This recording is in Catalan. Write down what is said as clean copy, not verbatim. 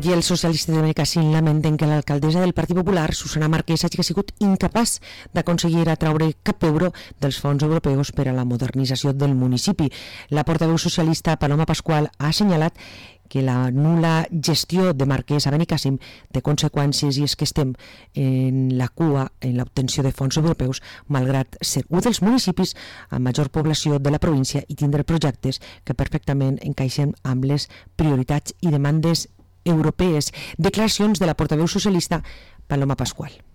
I els socialistes de Benicàssim lamenten que l'alcaldessa del Partit Popular, Susana Marquès, hagi sigut incapaç d'aconseguir atraure cap euro dels fons europeus per a la modernització del municipi. La portaveu socialista Paloma Pasqual ha assenyalat que la nul·la gestió de Marquès a Benicàssim té conseqüències, i és que estem en la cua en l'obtenció de fons europeus, malgrat ser un dels municipis amb major població de la província i tindre projectes que perfectament encaixen amb les prioritats i demandes europees. Declaracions de la portaveu socialista Paloma Pasqual.